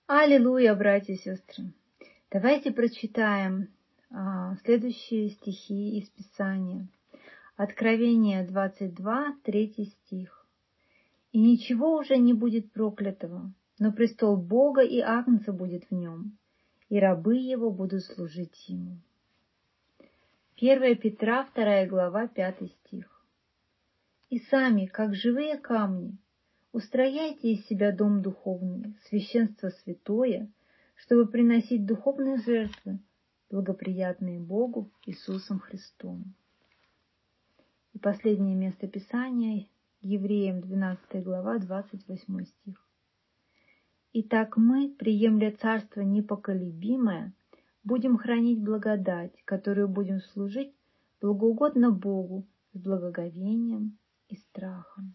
Аллилуйя, братья и сестры! Давайте прочитаем следующие стихи из Писания. Откровение 22, 3 стих. «И ничего уже не будет проклятого, но престол Бога и Агнца будет в нем, и рабы его будут служить ему». 1 Петра, 2 глава, 5 стих. «И сами, как живые камни, устрояйте из себя дом духовный, священство святое, чтобы приносить духовные жертвы, благоприятные Богу Иисусом Христом». И последнее место Писания, Евреям 12 глава, 28 стих. «Итак мы, приемля царство непоколебимое, будем хранить благодать, которую будем служить благоугодно Богу с благоговением и страхом».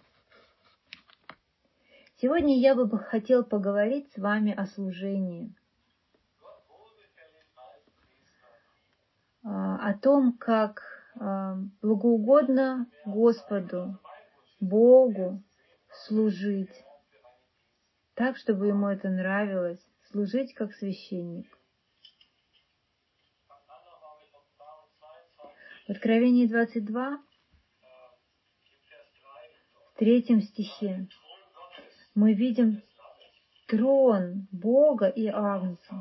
Сегодня я бы хотел поговорить с вами о служении, о том, как благоугодно Господу, Богу служить, так, чтобы Ему это нравилось, служить как священник. В Откровении 22, в 3 стихе, мы видим трон Бога и Агнца.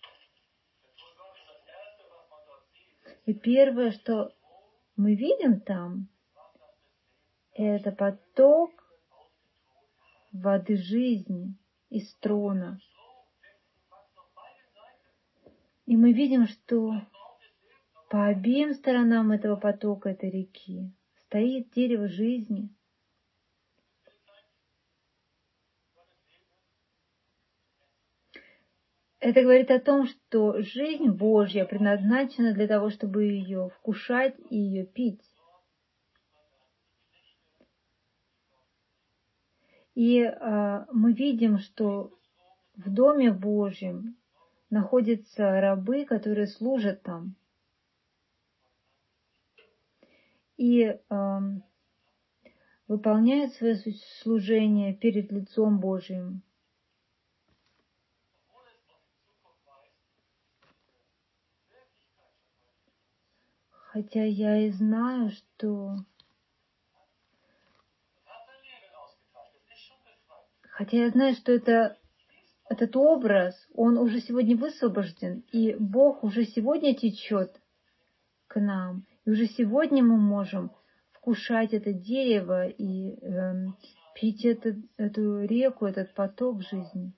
И первое, что мы видим там, это поток воды жизни из трона. И мы видим, что по обеим сторонам этого потока, этой реки, стоит дерево жизни. Это говорит о том, что жизнь Божья предназначена для того, чтобы ее вкушать и ее пить. И мы видим, что в Доме Божьем находятся рабы, которые служат там. И выполняют свое служение перед лицом Божьим. Хотя я и знаю, что... этот образ, он уже сегодня высвобожден, и Бог уже сегодня течет к нам. И уже сегодня мы можем вкушать это дерево и пить эту реку, этот поток жизни.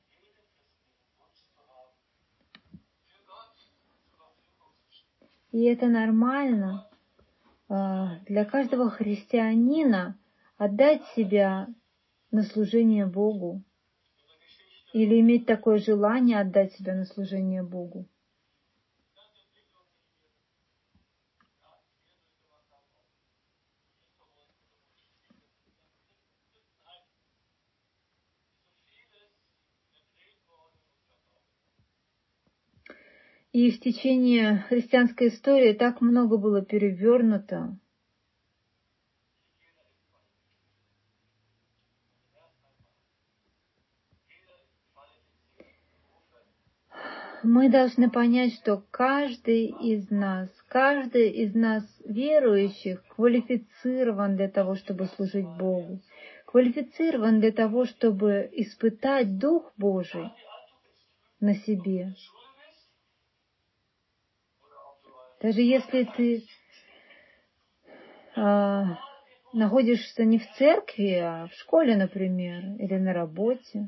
И это нормально для каждого христианина отдать себя на служение Богу или иметь такое желание отдать себя на служение Богу. И в течение христианской истории так много было перевернуто. Мы должны понять, что каждый из нас верующих квалифицирован для того, чтобы служить Богу, квалифицирован для того, чтобы испытать Дух Божий на себе. Даже если ты находишься не в церкви, а в школе, например, или на работе,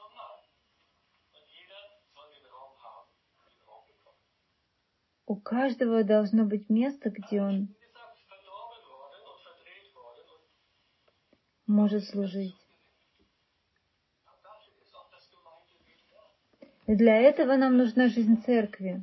у каждого должно быть место, где он может служить. И для этого нам нужна жизнь церкви.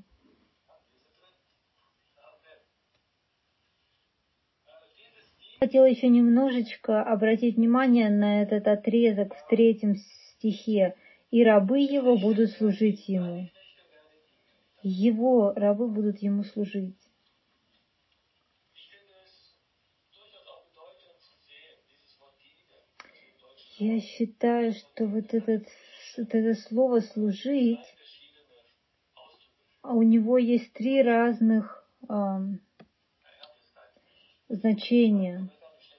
Хотела еще немножечко обратить внимание на этот отрезок в 3 стихе. «И рабы его будут служить ему». Его рабы будут ему служить. Я считаю, что вот этот вот это слово «служить», у него есть 3 разных значения.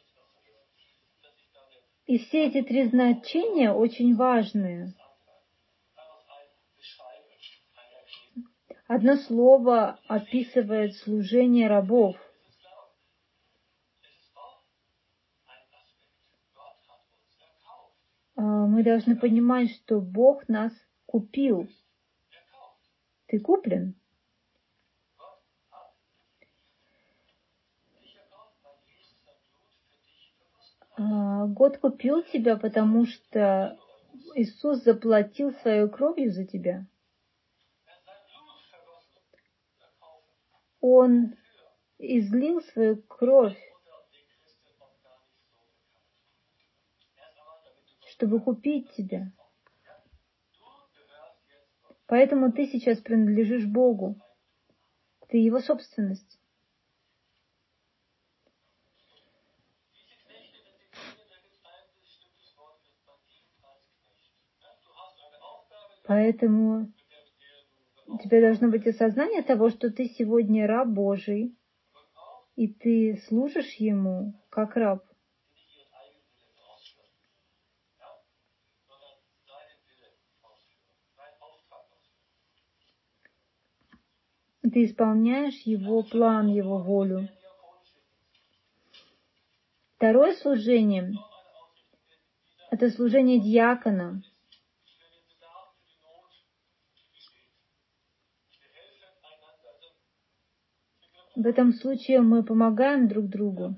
И все эти 3 значения очень важные. Одно слово описывает служение рабов. Мы должны понимать, что Бог нас купил. Ты куплен. Год купил тебя, потому что Иисус заплатил своей кровью за тебя. Он излил свою кровь, чтобы купить тебя. Поэтому ты сейчас принадлежишь Богу. Ты Его собственность. Поэтому у тебя должно быть осознание того, что ты сегодня раб Божий, и ты служишь Ему как раб. Ты исполняешь Его план, Его волю. Второе служение – это служение диакона. В этом случае мы помогаем друг другу.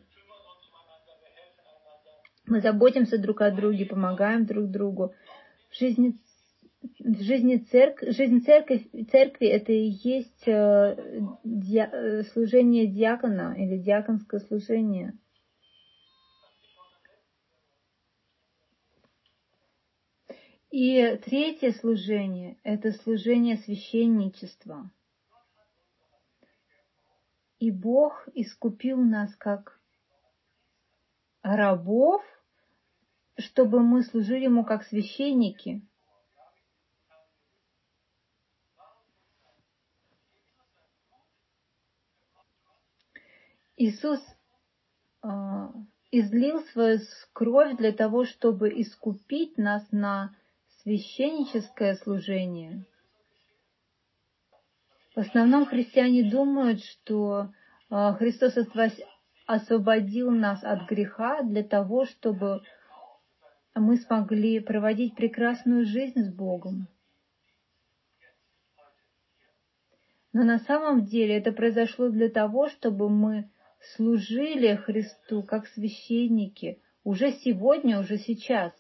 Мы заботимся друг о друге, помогаем друг другу. Жизнь церкви это и есть служение диакона или диаконское служение. И третье служение – это служение священничества. И Бог искупил нас как рабов, чтобы мы служили Ему как священники. Иисус излил свою кровь для того, чтобы искупить нас на священническое служение. В основном христиане думают, что Христос освободил нас от греха для того, чтобы мы смогли проводить прекрасную жизнь с Богом. Но на самом деле это произошло для того, чтобы мы служили Христу как священники уже сегодня, уже сейчас.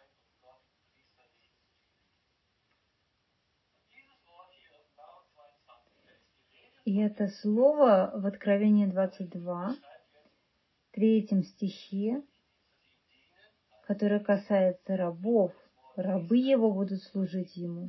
И это слово в Откровении 22, 3 стихе, которое касается рабов. Рабы Его будут служить Ему.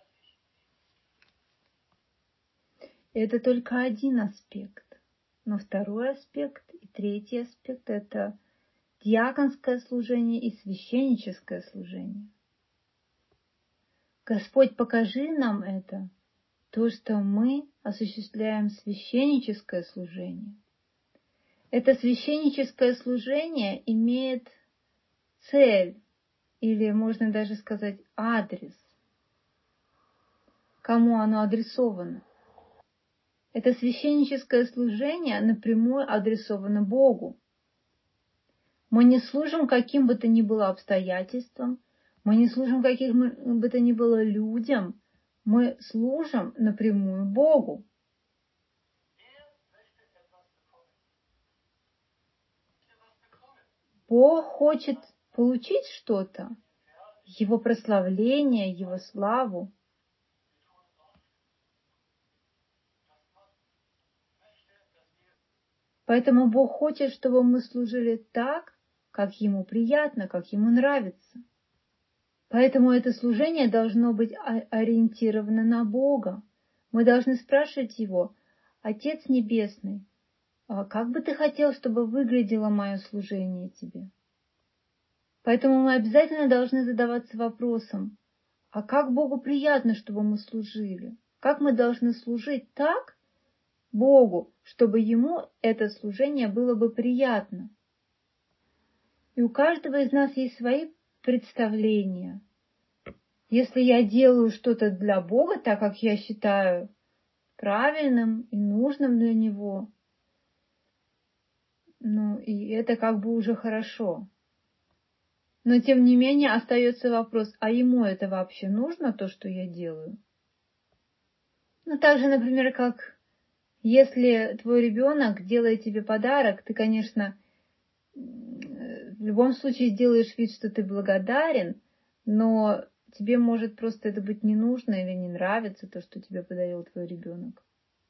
И это только один аспект. Но второй аспект и третий аспект – это диаконское служение и священническое служение. Господь, покажи нам это, то, что мы осуществляем священническое служение. Это священническое служение имеет цель, или можно даже сказать адрес. Кому оно адресовано? Это священническое служение напрямую адресовано Богу. Мы не служим каким бы то ни было обстоятельствам, мы не служим каким бы то ни было людям, мы служим напрямую Богу. Бог хочет получить что-то, Его прославление, Его славу. Поэтому Бог хочет, чтобы мы служили так, как Ему приятно, как Ему нравится. Поэтому это служение должно быть ориентировано на Бога. Мы должны спрашивать Его: Отец Небесный, как бы Ты хотел, чтобы выглядело мое служение Тебе? Поэтому мы обязательно должны задаваться вопросом: а как Богу приятно, чтобы мы служили. Как мы должны служить так Богу, чтобы Ему это служение было бы приятно. И у каждого из нас есть свои представления. Если я делаю что-то для Бога, так как я считаю правильным и нужным для Него, и это как бы уже хорошо. Но тем не менее остается вопрос, а Ему это вообще нужно, то, что я делаю? Так же, например, как если твой ребенок делает тебе подарок, ты, конечно, в любом случае сделаешь вид, что ты благодарен, но тебе может просто это быть не нужно или не нравится то, что тебе подарил твой ребенок.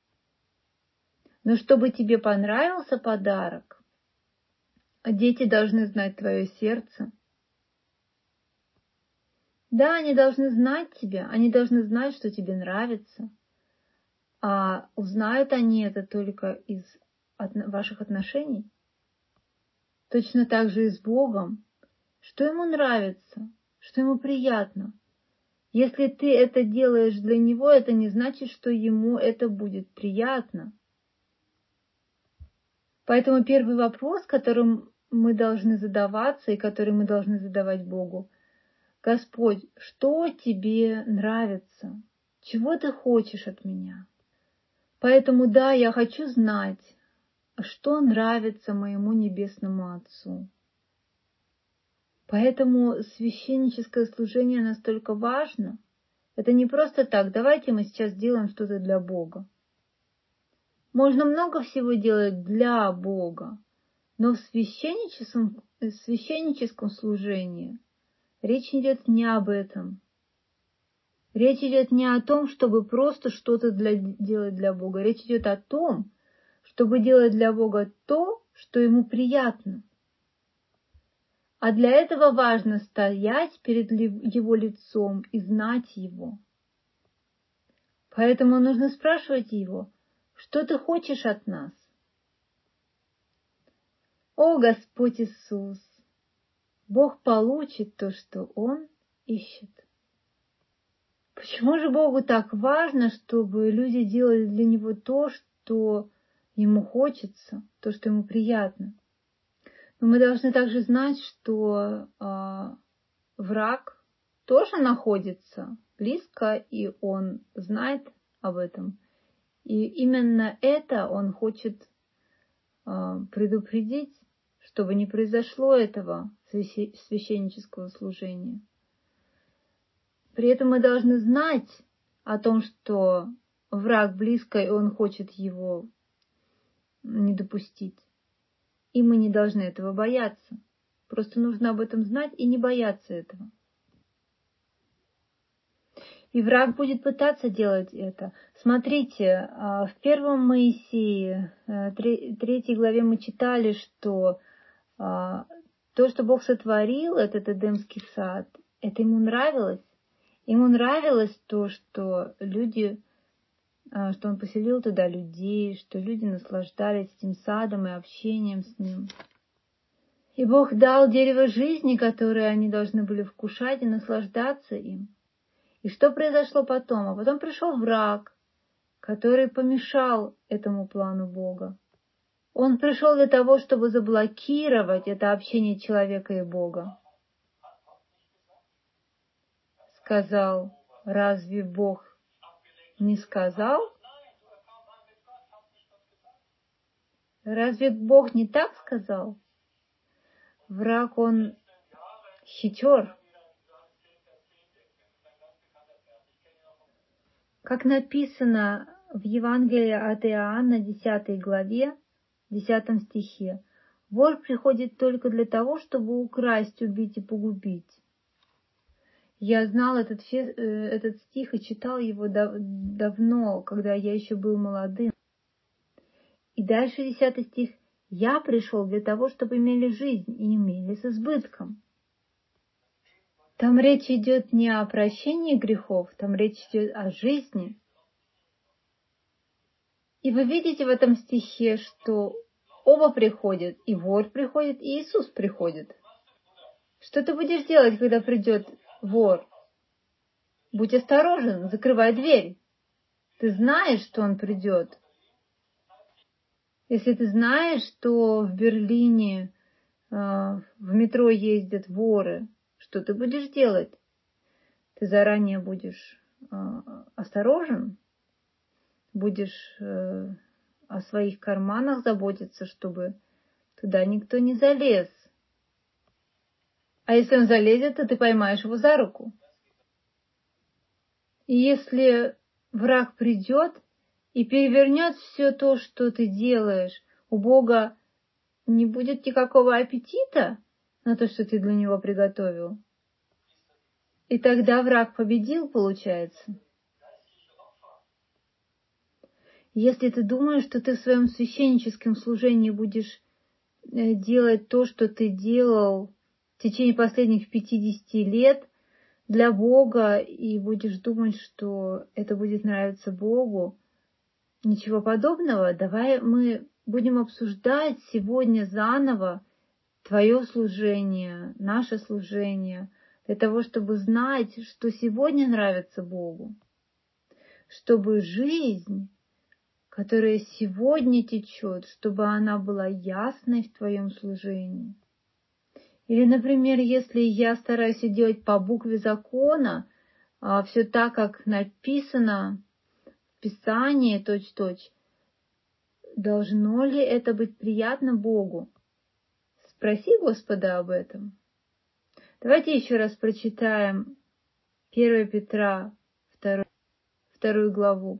Но чтобы тебе понравился подарок, дети должны знать твое сердце. Да, они должны знать тебя, они должны знать, что тебе нравится. А узнают они это только из ваших отношений. Точно так же и с Богом. Что Ему нравится, что Ему приятно. Если ты это делаешь для Него, это не значит, что Ему это будет приятно. Поэтому первый вопрос, которым мы должны задаваться и который мы должны задавать Богу: Господь, что тебе нравится? Чего ты хочешь от меня? Поэтому да, я хочу знать, что нравится моему Небесному Отцу. Поэтому священническое служение настолько важно. Это не просто так, давайте мы сейчас сделаем что-то для Бога. Можно много всего делать для Бога, но в священническом служении речь идет не об этом. Речь идет не о том, чтобы просто что-то делать для Бога. Речь идет о том, чтобы делать для Бога то, что Ему приятно. А для этого важно стоять перед Его лицом и знать Его. Поэтому нужно спрашивать Его: что Ты хочешь от нас? О, Господь Иисус! Бог получит то, что Он ищет. Почему же Богу так важно, чтобы люди делали для Него то, что Ему хочется, то, что Ему приятно? Но мы должны также знать, что враг тоже находится близко, и он знает об этом. И именно это он хочет предупредить, чтобы не произошло этого священнического служения. При этом мы должны знать о том, что враг близко, и он хочет его не допустить. И мы не должны этого бояться. Просто нужно об этом знать и не бояться этого. И враг будет пытаться делать это. Смотрите, в 1 Моисее, 3 главе мы читали, что то, что Бог сотворил, этот Эдемский сад, это Ему нравилось. Ему нравилось то, что Он поселил туда людей, что люди наслаждались этим садом и общением с ним. И Бог дал дерево жизни, которое они должны были вкушать и наслаждаться им. И что произошло потом? А потом пришел враг, который помешал этому плану Бога. Он пришел для того, чтобы заблокировать это общение человека и Бога. Сказал: разве Бог не сказал? Разве Бог не так сказал? Враг, он хитер. Как написано в Евангелии от Иоанна, 10 главе, 10 стихе: «Вор приходит только для того, чтобы украсть, убить и погубить». Я знал этот стих и читал его давно, когда я еще был молодым. И дальше 10 стих: «Я пришел для того, чтобы имели жизнь и имели с избытком». Там речь идет не о прощении грехов, там речь идет о жизни. И вы видите в этом стихе, что оба приходят, и вор приходит, и Иисус приходит. Что ты будешь делать, когда придет вор? будь осторожен, закрывай дверь. Ты знаешь, что он придет. Если ты знаешь, что в Берлине в метро ездят воры, что ты будешь делать? Ты заранее будешь осторожен, будешь о своих карманах заботиться, чтобы туда никто не залез. А если он залезет, то ты поймаешь его за руку. И если враг придет и перевернет все то, что ты делаешь, у Бога не будет никакого аппетита на то, что ты для него приготовил. И тогда враг победил, получается. Если ты думаешь, что ты в своем священническом служении будешь делать то, что ты делал в течение последних 50 лет для Бога, и будешь думать, что это будет нравиться Богу, ничего подобного. Давай мы будем обсуждать сегодня заново твое служение, наше служение, для того, чтобы знать, что сегодня нравится Богу, чтобы жизнь, которая сегодня течет, чтобы она была ясной в твоем служении. Или, например, если я стараюсь делать по букве закона, все так, как написано в Писании, точь-в-точь, должно ли это быть приятно Богу? Спроси Господа об этом. Давайте еще раз прочитаем 1 Петра, 2 главу.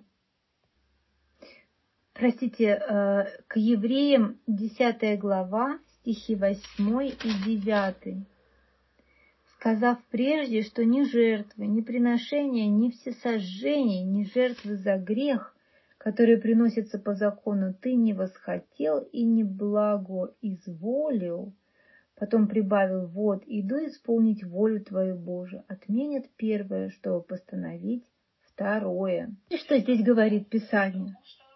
Простите, к Евреям 10 глава, стихи 8 и 9. Сказав прежде, что ни жертвы, ни приношения, ни всесожжения, ни жертвы за грех, которые приносятся по закону, ты не восхотел и не благо изволил, потом прибавил: вот, иду исполнить волю твою, Божию. Отменят первое, чтобы постановить второе. И что здесь говорит Писание?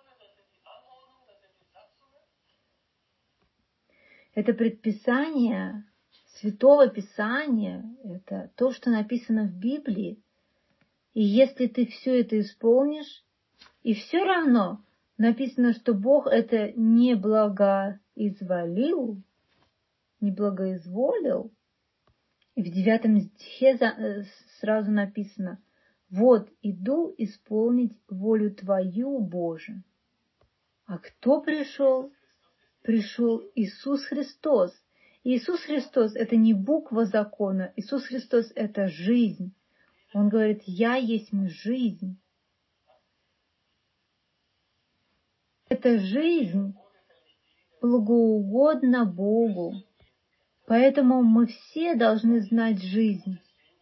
Это предписание Святого Писания, это то, что написано в Библии. И если ты все это исполнишь, и все равно написано, что Бог это не благоизволил, не благоизволил, и в 9 стихе сразу написано: вот, иду исполнить волю твою, Боже. А кто пришел? Пришел Иисус Христос. И Иисус Христос — это не буква закона. Иисус Христос — это жизнь. Он говорит: я есть жизнь. Эта жизнь благоугодна Богу. Поэтому мы все должны знать жизнь.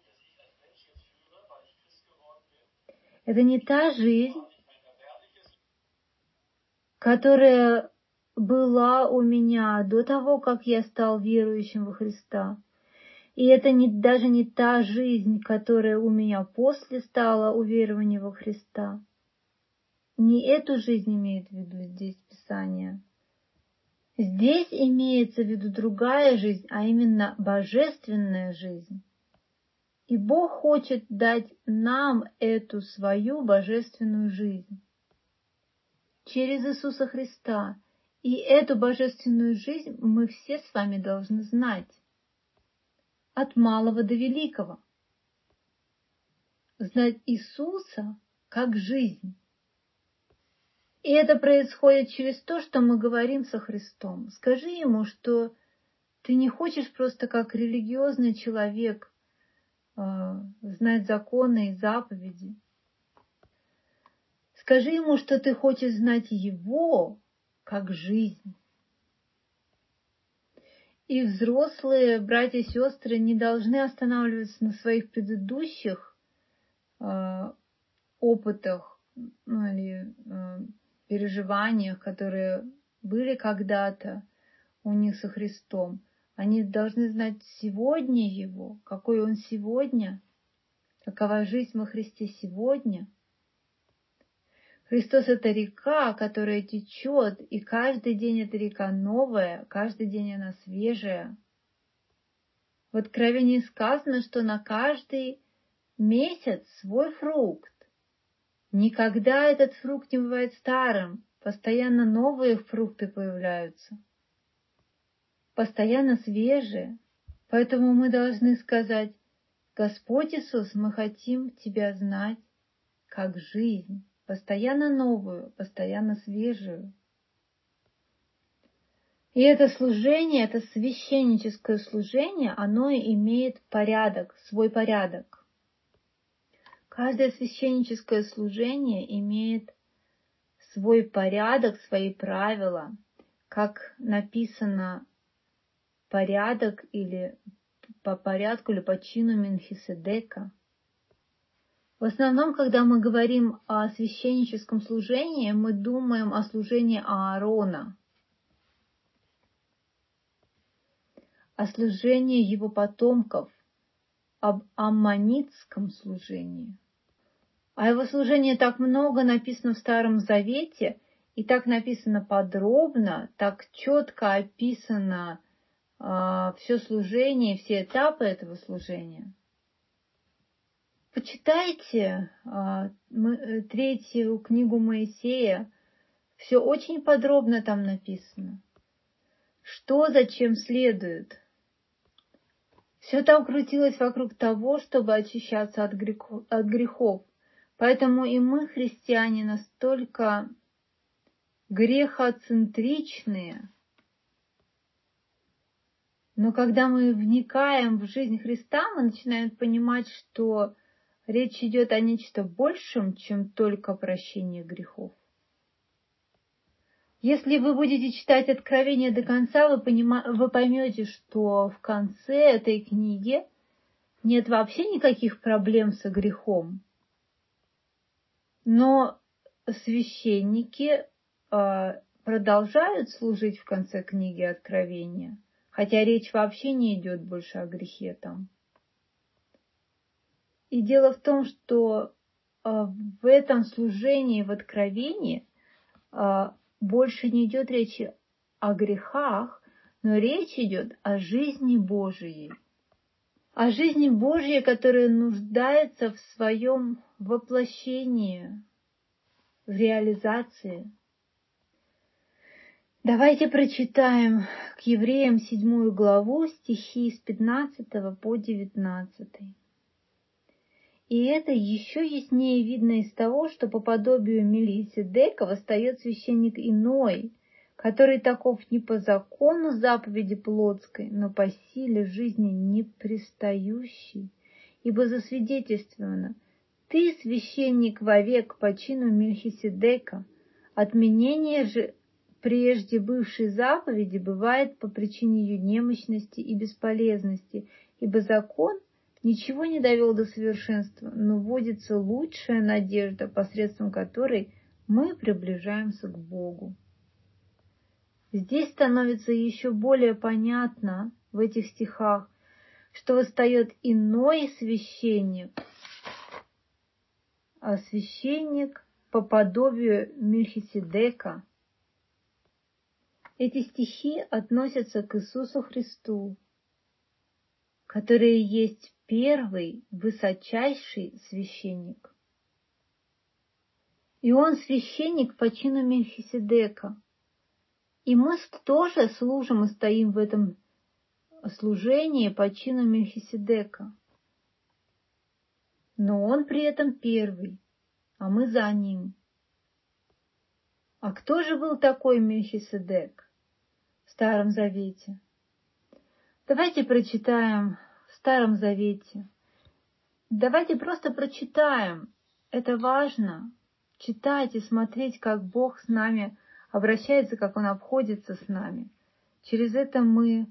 Это не та жизнь, которая была у меня до того, как я стал верующим во Христа. И это даже не та жизнь, которая у меня после стала уверования во Христа. Не эту жизнь имеет в виду здесь Писание. Здесь имеется в виду другая жизнь, а именно божественная жизнь. И Бог хочет дать нам эту свою божественную жизнь через Иисуса Христа. И эту божественную жизнь мы все с вами должны знать. От малого до великого. Знать Иисуса как жизнь. И это происходит через то, что мы говорим со Христом. Скажи Ему, что ты не хочешь просто как религиозный человек знать законы и заповеди. Скажи Ему, что ты хочешь знать Его как жизнь. И взрослые братья и сестры не должны останавливаться на своих предыдущих опытах, или переживаниях, которые были когда-то у них со Христом. Они должны знать сегодня Его, какой Он сегодня, какова жизнь во Христе сегодня. Христос — это река, которая течет, и каждый день эта река новая, каждый день она свежая. В Откровении сказано, что на каждый месяц свой фрукт. Никогда этот фрукт не бывает старым, постоянно новые фрукты появляются, постоянно свежие. Поэтому мы должны сказать: Господь Иисус, мы хотим Тебя знать как жизнь, постоянно новую, постоянно свежую. И это служение, это священническое служение, оно имеет порядок, свой порядок. Каждое священническое служение имеет свой порядок, свои правила, как написано порядок или по порядку или по чину Мелхиседека. В основном, когда мы говорим о священническом служении, мы думаем о служении Аарона, о служении его потомков, об аммонитском служении. О его служении так много написано в Старом Завете, и так написано подробно, так четко описано все служение, все этапы этого служения. Почитайте третью книгу Моисея, все очень подробно там написано. Что зачем следует. Все там крутилось вокруг того, чтобы очищаться от грехов. Поэтому и мы, христиане, настолько грехоцентричные. Но когда мы вникаем в жизнь Христа, мы начинаем понимать, что речь идет о нечто большем, чем только прощение грехов. Если вы будете читать Откровение до конца, вы поймете, что в конце этой книги нет вообще никаких проблем со грехом. Но священники продолжают служить в конце книги Откровения, хотя речь вообще не идет больше о грехе там. И дело в том, что в этом служении, в Откровении, больше не идет речи о грехах, но речь идет о жизни Божией. О жизни Божьей, которая нуждается в своем воплощении, в реализации. Давайте прочитаем к Евреям 7 главу, стихи с 15 по 19. И это еще яснее видно из того, что по подобию Мелхиседека восстает священник иной, который таков не по закону заповеди плотской, но по силе жизни непристающей. Ибо засвидетельствовано: ты священник вовек по чину Мелхиседека. Отменение же прежде бывшей заповеди бывает по причине ее немощности и бесполезности, ибо закон ничего не довел до совершенства, но вводится лучшая надежда, посредством которой мы приближаемся к Богу. Здесь становится еще более понятно в этих стихах, что восстает иной священник, а священник по подобию Мелхиседека. Эти стихи относятся к Иисусу Христу, который есть первый, высочайший священник. И он священник по чину Мелхиседека. И мы тоже служим и стоим в этом служении по чину Мелхиседека. Но он при этом первый, а мы за ним. А кто же был такой Мелхиседек в Старом Завете? Давайте прочитаем в Старом Завете. Давайте просто прочитаем. Это важно. Читать и смотреть, как Бог с нами обращается, как Он обходится с нами. Через это мы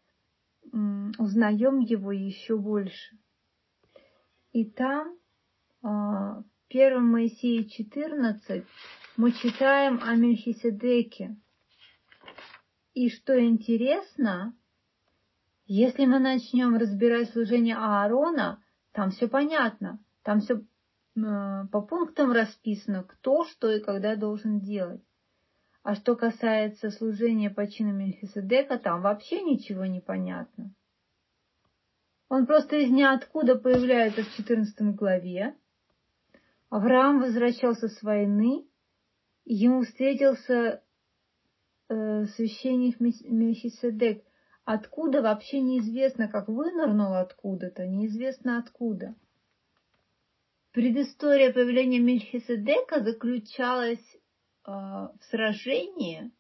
узнаем Его еще больше. И там, в 1 Моисея 14, мы читаем о Мелхиседеке. И что интересно, если мы начнем разбирать служение Аарона, там все понятно, там все по пунктам расписано, кто, что и когда должен делать. А что касается служения по чину Мелхиседека, там вообще ничего не понятно. Он просто из ниоткуда появляется в 14 главе. Авраам возвращался с войны, и ему встретился священник Мелхиседек. Откуда вообще неизвестно, как вынырнул откуда-то, неизвестно откуда. Предыстория появления Мелхиседека заключалась в сражении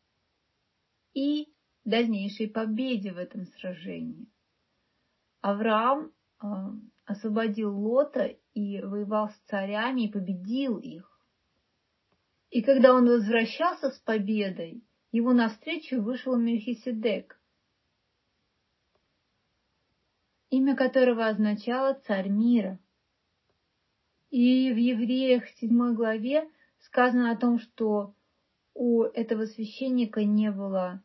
и дальнейшей победе в этом сражении. Авраам освободил Лота и воевал с царями и победил их. И когда он возвращался с победой, ему навстречу вышел Мелхиседек, имя которого означало «царь мира». И в Евреях 7 главе сказано о том, что у этого священника не было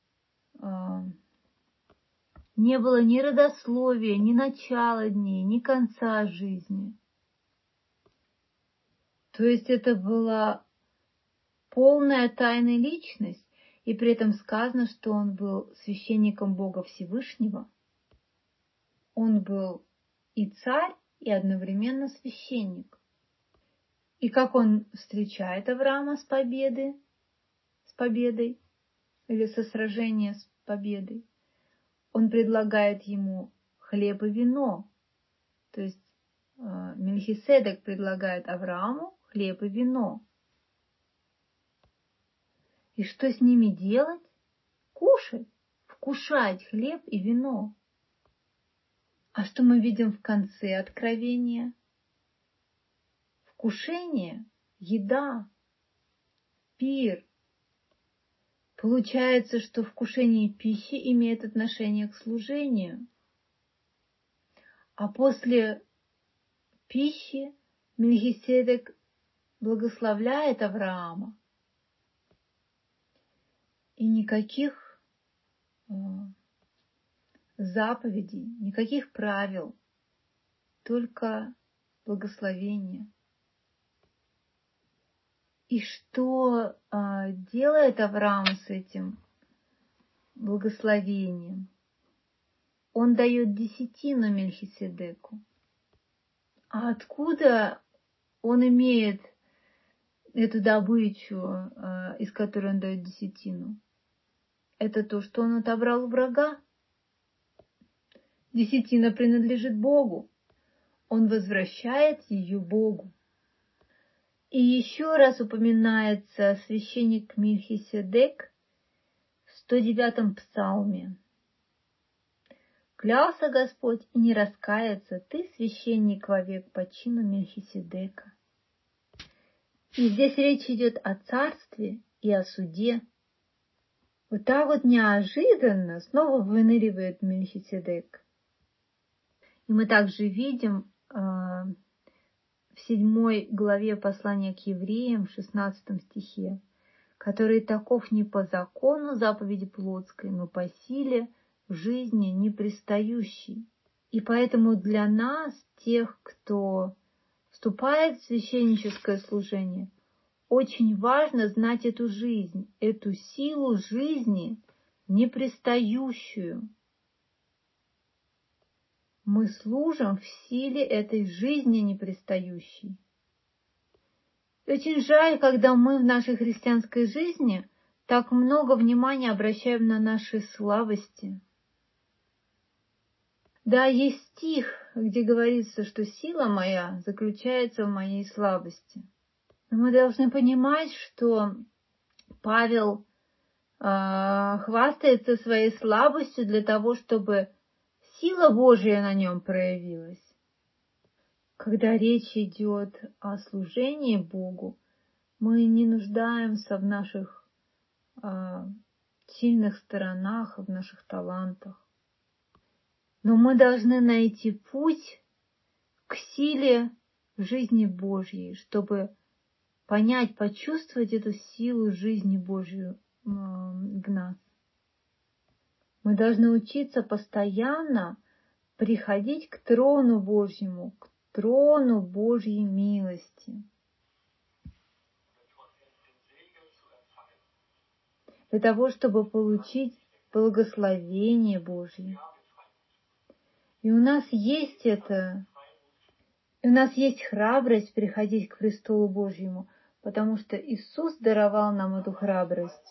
ни родословия, ни начала дней, ни конца жизни. То есть это была полная тайная личность, и при этом сказано, что он был священником Бога Всевышнего. Он был и царь, и одновременно священник. И как он встречает Авраама с победой, или со сражения с победой? Он предлагает ему хлеб и вино. То есть Мелхиседек предлагает Аврааму хлеб и вино. И что с ними делать? Кушать, вкушать хлеб и вино. А что мы видим в конце Откровения? Вкушение, еда, пир. Получается, что вкушение пищи имеет отношение к служению. А после пищи Мелхиседек благословляет Авраама. И никаких заповедей, никаких правил, только благословение. И что делает Авраам с этим благословением? Он дает десятину Мелхиседеку. А откуда он имеет эту добычу, из которой он дает десятину? Это то, что он отобрал у врага. Десятина принадлежит Богу. Он возвращает ее Богу. И еще раз упоминается священник Мелхиседек в 109-м псалме. «Клялся Господь, и не раскается, ты священник вовек по чину Мелхиседека». И здесь речь идет о царстве и о суде. Вот так вот неожиданно снова выныривает Мелхиседек. И мы также видим в 7 главе послания к евреям, в 16 стихе, который таков не по закону заповеди плотской, но по силе жизни непристающей. И поэтому для нас, тех, кто вступает в священническое служение, очень важно знать эту жизнь, эту силу жизни непристающую. Мы служим в силе этой жизни непристающей. Очень жаль, когда мы в нашей христианской жизни так много внимания обращаем на наши слабости. Да, есть стих, где говорится, что сила моя заключается в моей слабости. Но мы должны понимать, что Павел хвастается своей слабостью для того, чтобы сила Божия на нем проявилась. Когда речь идет о служении Богу, мы не нуждаемся в наших сильных сторонах, в наших талантах. Но мы должны найти путь к силе жизни Божьей, чтобы понять, почувствовать эту силу жизни Божью в нас. Мы должны учиться постоянно приходить к трону Божьему, к трону Божьей милости. Для того, чтобы получить благословение Божье. И у нас есть это, и у нас есть храбрость приходить к престолу Божьему, потому что Иисус даровал нам эту храбрость.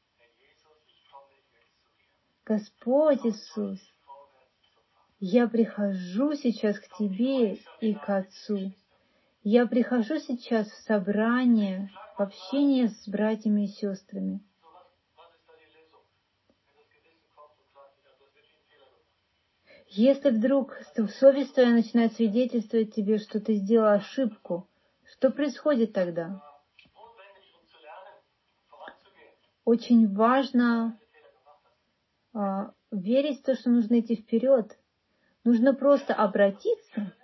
Господь Иисус, я прихожу сейчас к Тебе и к Отцу. Я прихожу сейчас в собрание, в общение с братьями и сестрами. Если вдруг совесть твоя начинает свидетельствовать тебе, что ты сделал ошибку, что происходит тогда? Очень важно верить в то, что нужно идти вперед. Нужно просто обратиться,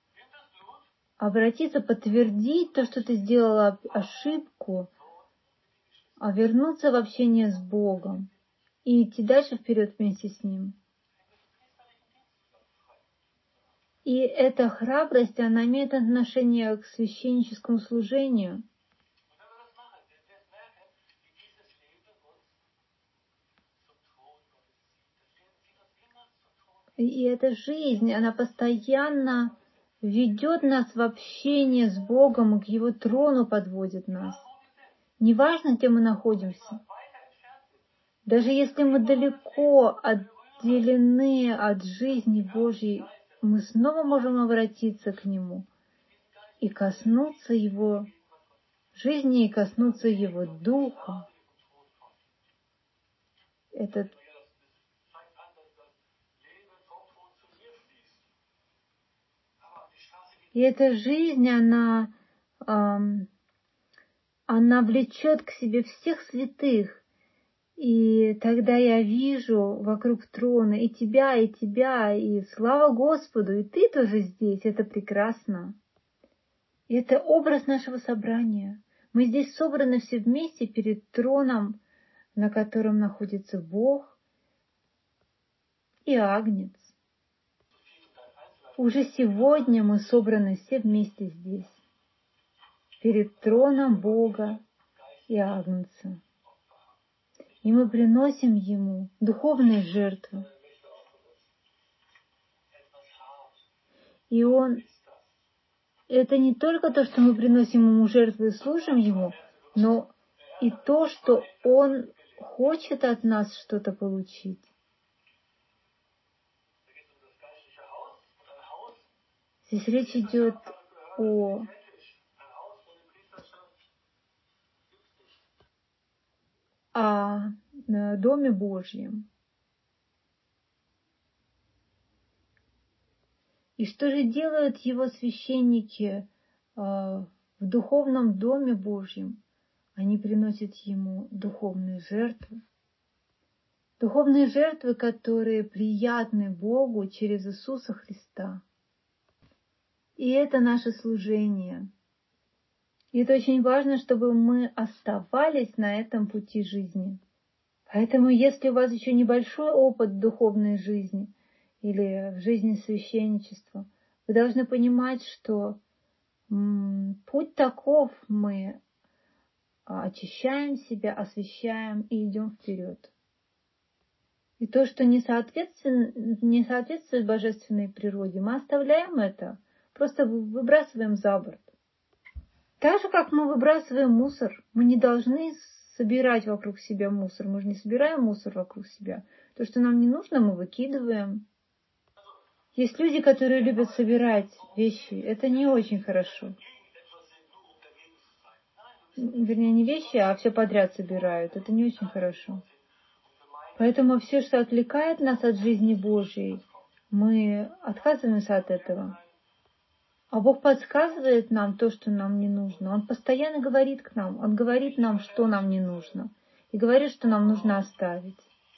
подтвердить то, что ты сделала ошибку, вернуться в общение с Богом и идти дальше вперед вместе с Ним. И эта храбрость, она имеет отношение к священническому служению. И эта жизнь, она постоянно ведет нас в общение с Богом и к Его трону подводит нас. Неважно, где мы находимся. Даже если мы далеко отделены от жизни Божьей, мы снова можем обратиться к Нему и коснуться Его жизни, и коснуться Его Духа. И эта жизнь, она влечет к себе всех святых. И тогда я вижу вокруг трона и тебя, и слава Господу, и ты тоже здесь. Это прекрасно. И это образ нашего собрания. Мы здесь собраны все вместе перед троном, на котором находится Бог и Агнец. Уже сегодня мы собраны все вместе здесь, перед троном Бога и Агнца. И мы приносим Ему духовные жертвы. И это не только то, что мы приносим Ему жертвы и служим Ему, но и то, что Он хочет от нас что-то получить. Здесь речь идет о Доме Божьем. И что же делают Его священники в духовном Доме Божьем? Они приносят Ему духовные жертвы. Духовные жертвы, которые приятны Богу через Иисуса Христа. И это наше служение. И это очень важно, чтобы мы оставались на этом пути жизни. Поэтому, если у вас еще небольшой опыт духовной жизни или в жизни священничества, вы должны понимать, что путь таков: мы очищаем себя, освящаем и идем вперед. И то, что не соответствует божественной природе, мы оставляем это, просто выбрасываем за борт. Так же, как мы выбрасываем мусор, мы не должны собирать вокруг себя мусор. Мы же не собираем мусор вокруг себя. То, что нам не нужно, мы выкидываем. Есть люди, которые любят собирать вещи. Это не очень хорошо. Вернее, не вещи, а все подряд собирают. Это не очень хорошо. Поэтому все, что отвлекает нас от жизни Божьей, мы отказываемся от этого. А Бог подсказывает нам то, что нам не нужно. Он постоянно говорит к нам. Он говорит нам, что нам не нужно. И говорит, что нам нужно оставить.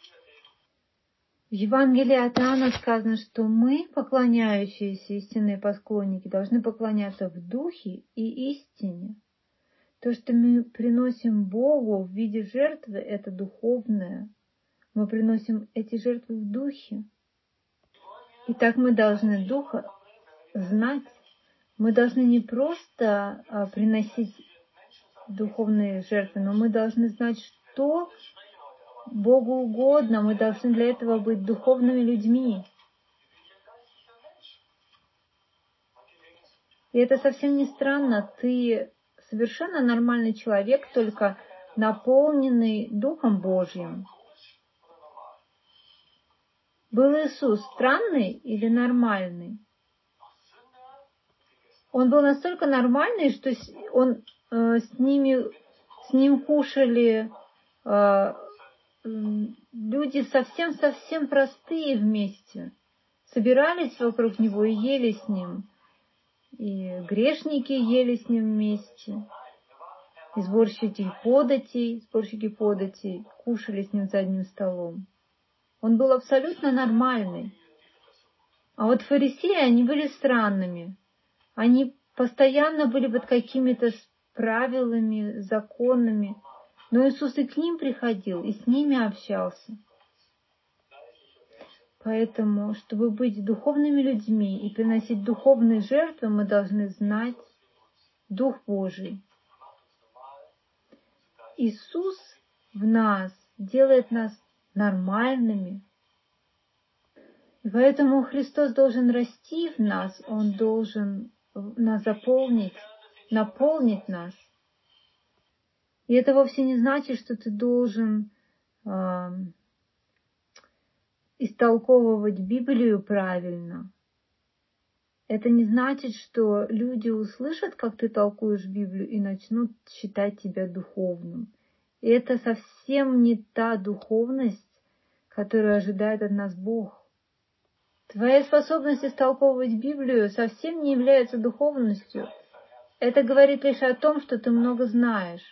В Евангелии от Иоанна сказано, что мы, поклоняющиеся истинные поклонники, должны поклоняться в духе и истине. То, что мы приносим Богу в виде жертвы, это духовное. Мы приносим эти жертвы в духе. И так мы должны духа знать. Мы должны не просто приносить духовные жертвы, но мы должны знать, что Богу угодно. Мы должны для этого быть духовными людьми. И это совсем не странно. Ты совершенно нормальный человек, только наполненный Духом Божьим. Был Иисус странный или нормальный? Он был настолько нормальный, что с ним кушали люди совсем-совсем простые вместе. Собирались вокруг него и ели с ним. И грешники ели с ним вместе. И сборщики податей кушали с ним за одним столом. Он был абсолютно нормальный. А вот фарисеи, они были странными. Они постоянно были под какими-то правилами, законами. Но Иисус и к ним приходил, и с ними общался. Поэтому, чтобы быть духовными людьми и приносить духовные жертвы, мы должны знать Дух Божий. Иисус в нас делает нас нормальными. И поэтому Христос должен расти в нас, Он должен нас наполнить нас. И это вовсе не значит, что ты должен истолковывать Библию правильно. Это не значит, что люди услышат, как ты толкуешь Библию, и начнут считать тебя духовным. И это совсем не та духовность, которую ожидает от нас Бог. Твоя способность истолковывать Библию совсем не является духовностью. Это говорит лишь о том, что ты много знаешь.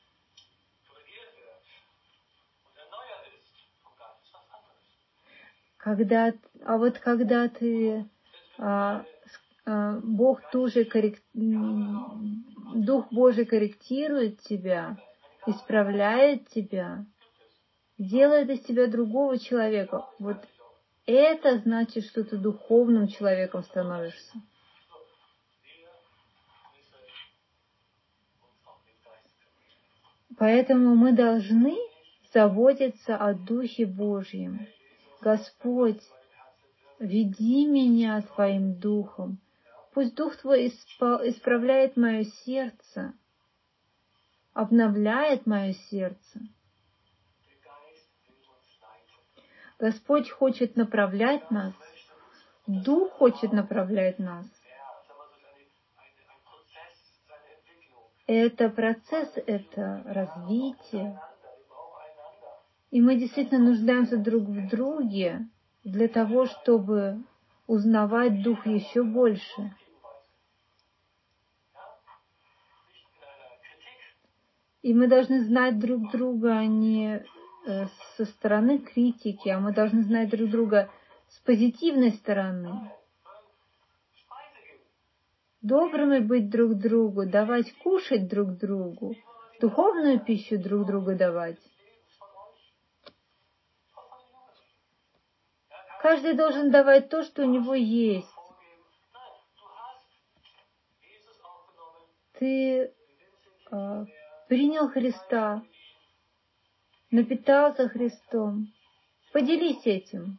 Когда Дух Божий корректирует тебя, исправляет тебя, делает из тебя другого человека. Вот это значит, что ты духовным человеком становишься. Поэтому мы должны заботиться о Духе Божьем. Господь, веди меня Твоим Духом. Пусть Дух Твой исправляет мое сердце, обновляет мое сердце. Господь хочет направлять нас. Дух хочет направлять нас. Это процесс, это развитие. И мы действительно нуждаемся друг в друге для того, чтобы узнавать Дух еще больше. И мы должны знать друг друга не со стороны критики, а мы должны знать друг друга с позитивной стороны. Добрыми быть друг другу, давать кушать друг другу, духовную пищу друг другу давать. Каждый должен давать то, что у него есть. Ты принял Христа, напитался Христом. Поделись этим.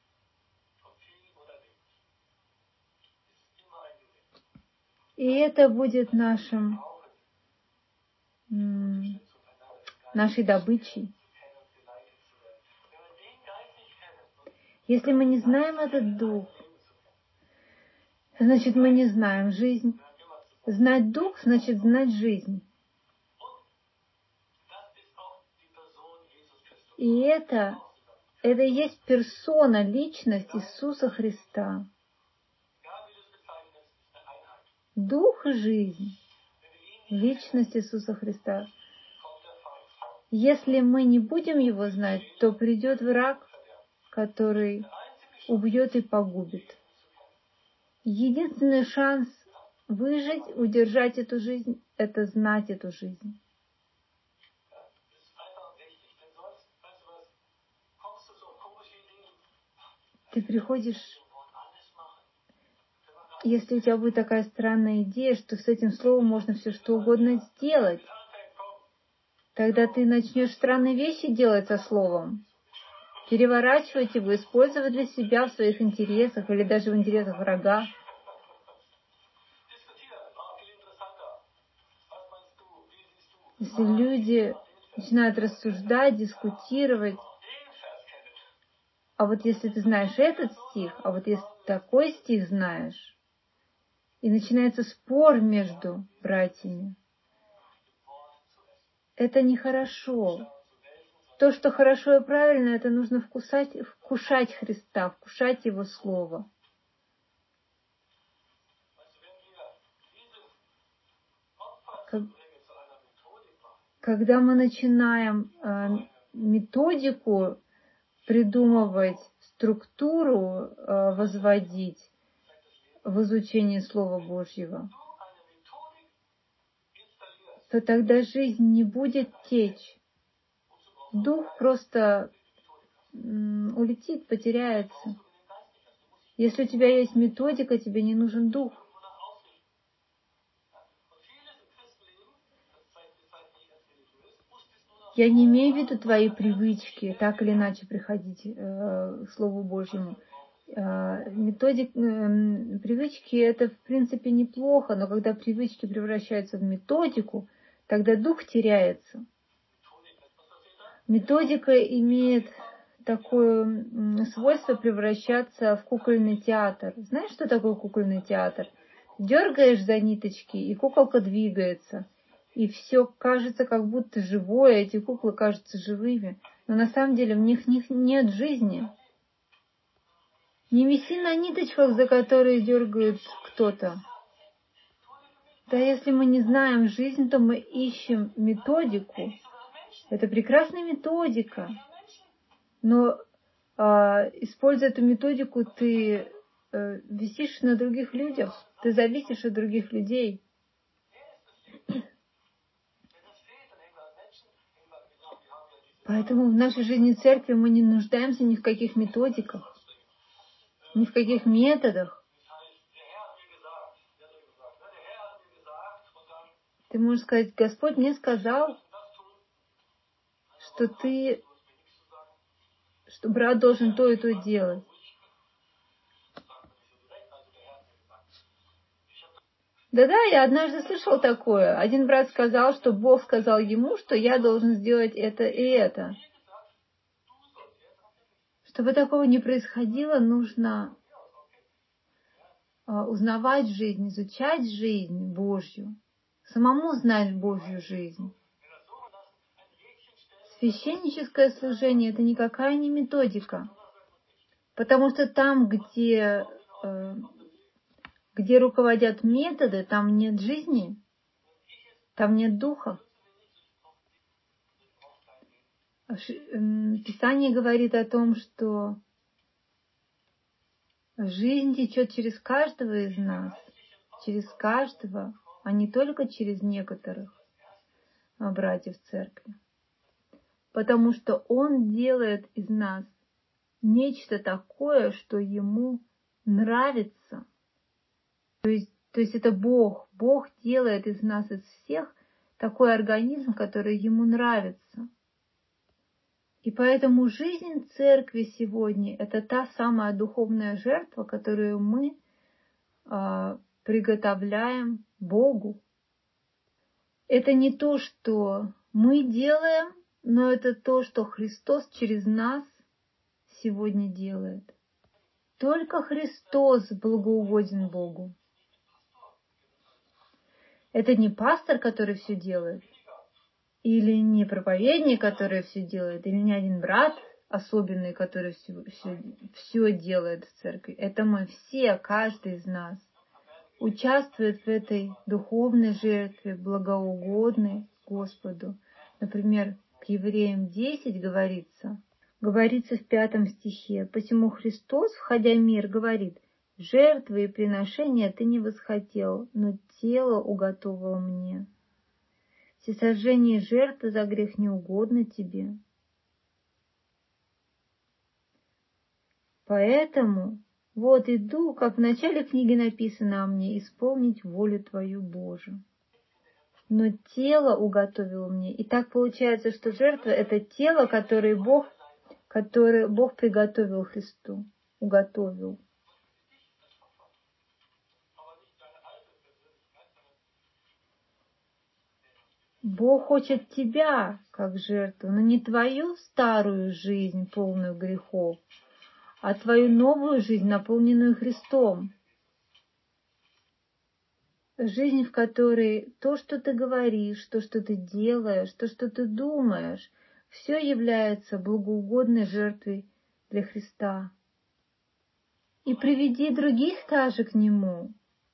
И это будет нашей добычей. Если мы не знаем этот Дух, значит, мы не знаем жизнь. Знать Дух значит знать жизнь. И это и есть персона, личность Иисуса Христа. Дух и жизнь. Личность Иисуса Христа. Если мы не будем Его знать, то придет враг, который убьет и погубит. Единственный шанс выжить, удержать эту жизнь, это знать эту жизнь. Ты приходишь, если у тебя будет такая странная идея, что с этим словом можно все что угодно сделать, тогда ты начнешь странные вещи делать со словом, переворачивать его, использовать для себя в своих интересах или даже в интересах врага. Если люди начинают рассуждать, дискутировать, а вот если ты знаешь этот стих, а вот если такой стих знаешь, и начинается спор между братьями, это нехорошо. То, что хорошо и правильно, это нужно вкушать Христа, вкушать Его Слово. Когда мы начинаем методику придумывать, структуру возводить в изучении Слова Божьего, то тогда жизнь не будет течь. Дух просто улетит, потеряется. Если у тебя есть методика, тебе не нужен дух. Я не имею в виду твои привычки, так или иначе приходить к Слову Божьему. Привычки это в принципе неплохо, но когда привычки превращаются в методику, тогда дух теряется. Методика имеет такое свойство превращаться в кукольный театр. Знаешь, что такое кукольный театр? Дергаешь за ниточки, и куколка двигается. И все кажется как будто живое, эти куклы кажутся живыми. Но на самом деле в них нет жизни. Не виси на ниточках, за которые дергает кто-то. Да если мы не знаем жизнь, то мы ищем методику. Это прекрасная методика. Но используя эту методику, ты висишь на других людях. Ты зависишь от других людей. Поэтому в нашей жизни церкви мы не нуждаемся ни в каких методиках, ни в каких методах. Ты можешь сказать: Господь мне сказал, что брат должен то и то делать. Да-да, я однажды слышал такое. Один брат сказал, что Бог сказал ему, что я должен сделать это и это. Чтобы такого не происходило, нужно узнавать жизнь, изучать жизнь Божью, самому знать Божью жизнь. Священническое служение – это никакая не методика, потому что там, где руководят методы, там нет жизни, там нет духа. Писание говорит о том, что жизнь течет через каждого из нас, через каждого, а не только через некоторых братьев в церкви. Потому что Он делает из нас нечто такое, что Ему нравится. То есть это Бог. Бог делает из нас, из всех, такой организм, который Ему нравится. И поэтому жизнь церкви сегодня – это та самая духовная жертва, которую мы приготовляем Богу. Это не то, что мы делаем, но это то, что Христос через нас сегодня делает. Только Христос благоугоден Богу. Это не пастор, который все делает, или не проповедник, который все делает, или не один брат особенный, который все делает в церкви. Это мы все, каждый из нас участвует в этой духовной жертве, благоугодной Господу. Например, к Евреям 10 говорится в 5 стихе: «Посему Христос, входя в мир, говорит: жертвы и приношения ты не восхотел, но тело уготовил мне. Всесожжение жертвы за грех не угодно тебе. Поэтому вот иду, как в начале книги написано о мне, исполнить волю Твою, Божию. Но тело уготовил мне». И так получается, что жертва – это тело, которое Бог приготовил Христу, уготовил. Бог хочет тебя как жертву, но не твою старую жизнь, полную грехов, а твою новую жизнь, наполненную Христом. Жизнь, в которой то, что ты говоришь, то, что ты делаешь, то, что ты думаешь, все является благоугодной жертвой для Христа. И приведи других также к Нему.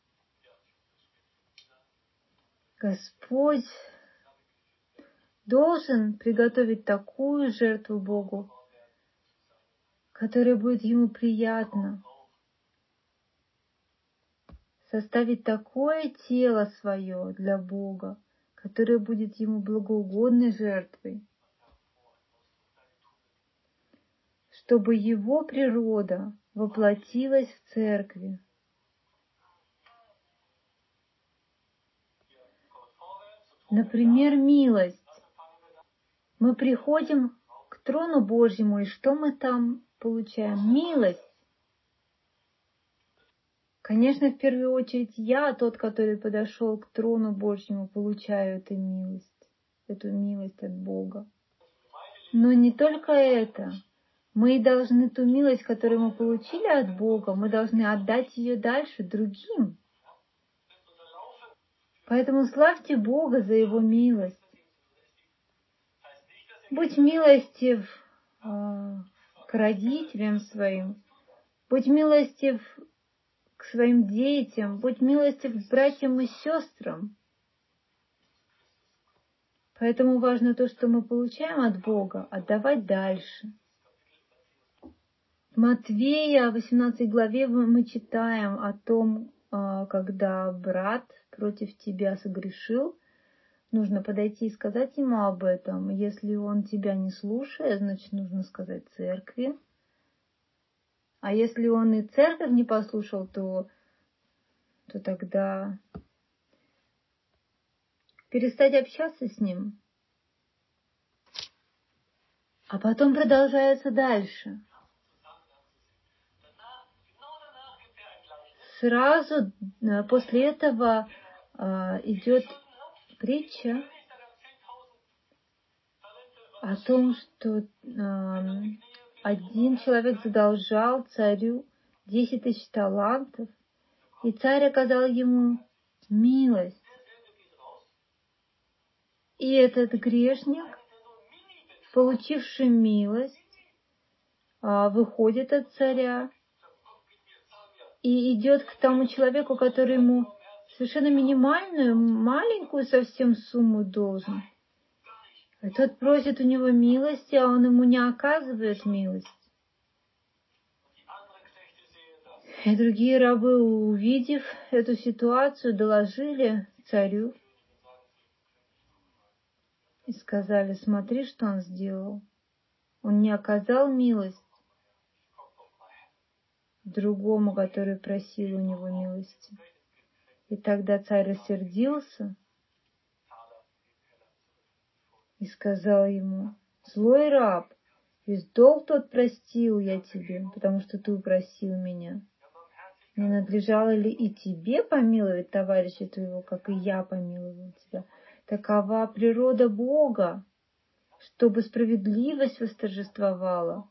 Господь должен приготовить такую жертву Богу, которая будет Ему приятна. Составить такое тело свое для Бога, которое будет Ему благоугодной жертвой, чтобы Его природа воплотилась в церкви. Например, милость. Мы приходим к трону Божьему, и что мы там получаем? Милость. Конечно, в первую очередь я, тот, который подошел к трону Божьему, получаю эту милость от Бога. Но не только это. Мы должны ту милость, которую мы получили от Бога, мы должны отдать ее дальше другим. Поэтому славьте Бога за Его милость. Будь милостив к родителям своим, будь милостив к своим детям, будь милостив к братьям и сестрам. Поэтому важно то, что мы получаем от Бога, отдавать дальше. В Матвея, 18 главе, мы читаем о том, когда брат против тебя согрешил, нужно подойти и сказать ему об этом. Если он тебя не слушает, значит, нужно сказать церкви. А если он и церковь не послушал, то тогда перестать общаться с ним. А потом продолжается дальше. Сразу после этого идет притча о том, что один человек задолжал царю 10 тысяч талантов, и царь оказал ему милость. И этот грешник, получивший милость, выходит от царя и идет к тому человеку, который ему совершенно минимальную, маленькую совсем сумму должен. И тот просит у него милости, а он ему не оказывает милость. И другие рабы, увидев эту ситуацию, доложили царю и сказали: смотри, что он сделал. Он не оказал милость другому, который просил у него милости. И тогда царь рассердился и сказал ему: злой раб, весь долг тот простил я тебе, потому что ты упросил меня. Не надлежало ли и тебе помиловать товарища твоего, как и я помиловал тебя? Такова природа Бога, чтобы справедливость восторжествовала.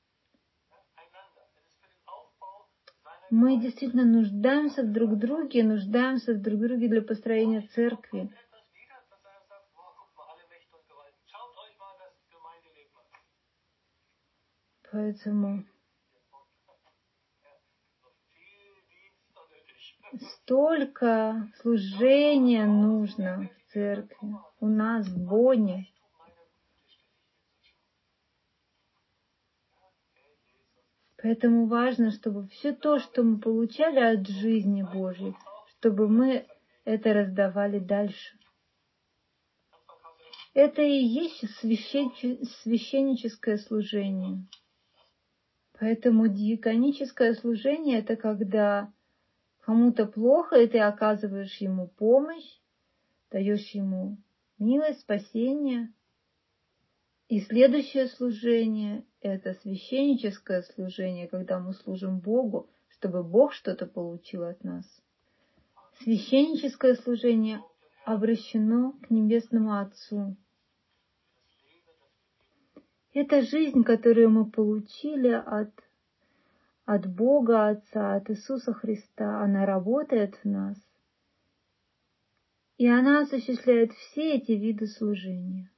Мы действительно нуждаемся друг в друге для построения церкви. Поэтому столько служения нужно в церкви, у нас в Бонне. Поэтому важно, чтобы все то, что мы получали от жизни Божьей, чтобы мы это раздавали дальше. Это и есть священническое служение. Поэтому диаконическое служение — это когда кому-то плохо, и ты оказываешь ему помощь, даешь ему милость, спасение. И следующее служение — это священническое служение, когда мы служим Богу, чтобы Бог что-то получил от нас. Священническое служение обращено к Небесному Отцу. Это жизнь, которую мы получили от Бога Отца, от Иисуса Христа. Она работает в нас. И она осуществляет все эти виды служения.